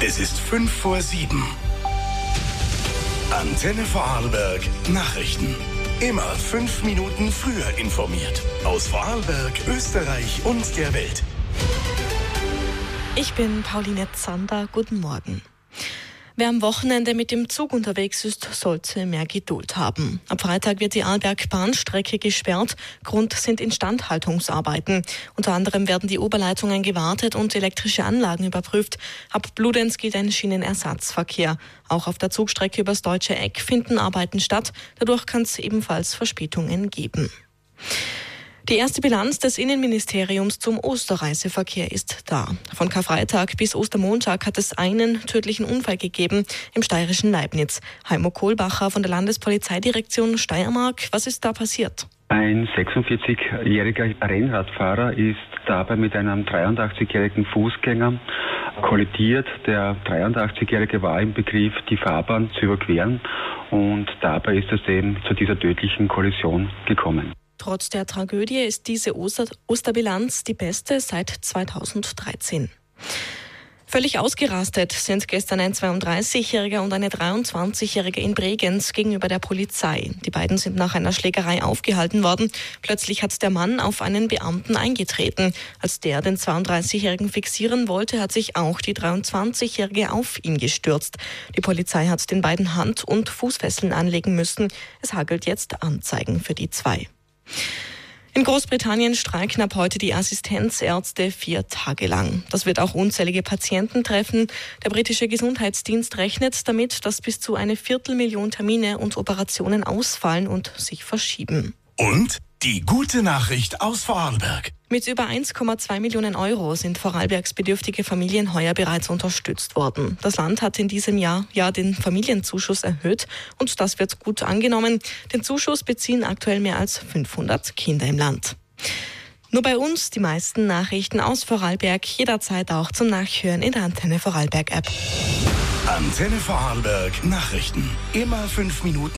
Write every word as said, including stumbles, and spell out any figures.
Es ist fünf vor sieben. Antenne Vorarlberg Nachrichten. Immer fünf Minuten früher informiert. Aus Vorarlberg, Österreich und der Welt. Ich bin Pauline Zander. Guten Morgen. Wer am Wochenende mit dem Zug unterwegs ist, sollte mehr Geduld haben. Am Freitag wird die Arlberg-Bahnstrecke gesperrt. Grund sind Instandhaltungsarbeiten. Unter anderem werden die Oberleitungen gewartet und elektrische Anlagen überprüft. Ab Bludenz geht ein Schienenersatzverkehr. Auch auf der Zugstrecke übers Deutsche Eck finden Arbeiten statt. Dadurch kann es ebenfalls Verspätungen geben. Die erste Bilanz des Innenministeriums zum Osterreiseverkehr ist da. Von Karfreitag bis Ostermontag hat es einen tödlichen Unfall gegeben im steirischen Leibniz. Heimo Kohlbacher von der Landespolizeidirektion Steiermark. Was ist da passiert? Ein sechsundvierzigjähriger Rennradfahrer ist dabei mit einem dreiundachtzigjährigen Fußgänger kollidiert. Der dreiundachtzigjährige war im Begriff, die Fahrbahn zu überqueren, und dabei ist es eben zu dieser tödlichen Kollision gekommen. Trotz der Tragödie ist diese Oster- Osterbilanz die beste seit zweitausenddreizehn. Völlig ausgerastet sind gestern ein zweiunddreißigjähriger und eine dreiundzwanzigjährige in Bregenz gegenüber der Polizei. Die beiden sind nach einer Schlägerei aufgehalten worden. Plötzlich hat der Mann auf einen Beamten eingetreten. Als der den zweiunddreißigjährigen fixieren wollte, hat sich auch die dreiundzwanzigjährige auf ihn gestürzt. Die Polizei hat den beiden Hand- und Fußfesseln anlegen müssen. Es hagelt jetzt Anzeigen für die zwei. In Großbritannien streiken ab heute die Assistenzärzte vier Tage lang. Das wird auch unzählige Patienten treffen. Der britische Gesundheitsdienst rechnet damit, dass bis zu eine Viertelmillion Termine und Operationen ausfallen und sich verschieben. Und die gute Nachricht aus Vorarlberg. Mit über eins Komma zwei Millionen Euro sind Vorarlbergs bedürftige Familien heuer bereits unterstützt worden. Das Land hat in diesem Jahr ja den Familienzuschuss erhöht und das wird gut angenommen. Den Zuschuss beziehen aktuell mehr als fünfhundert Kinder im Land. Nur bei uns die meisten Nachrichten aus Vorarlberg, jederzeit auch zum Nachhören in der Antenne Vorarlberg App. Antenne Vorarlberg Nachrichten. Immer fünf Minuten